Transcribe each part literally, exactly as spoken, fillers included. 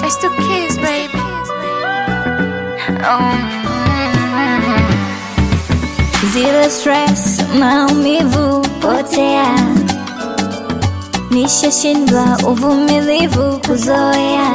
It's the kids, baby. Oh. Zero stress, maumivu potea, nishashindwa uvumilivu kuzoea,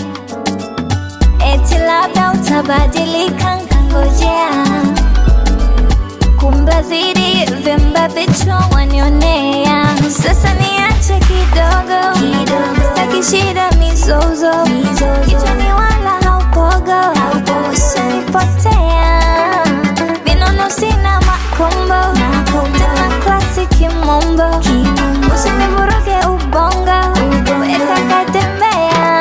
eti labda utabadilika ngangojea, kumbe zidi vimba vichwa wanionea. Sasa niache kidogo, sitaki shida mizozo, kichwani wala haupogo, ushanipotea, vinono sina makombo, tena klasi kimombo, usinivuruge ubongo, weka katembea.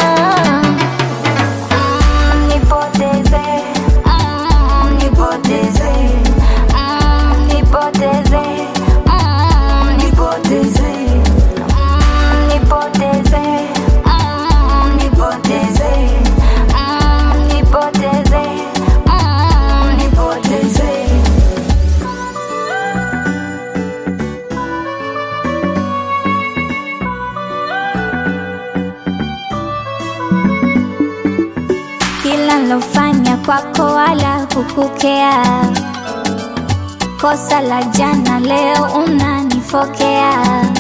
Mm, nipoteze, mm, nipoteze, mm, nipoteze, mm, nipoteze, mm, nipoteze, mm, nipoteze, mm, nipoteze, mm, nipoteze. Kila nilofanya kwako wala kukukea, kosa la jana leo unanifokea.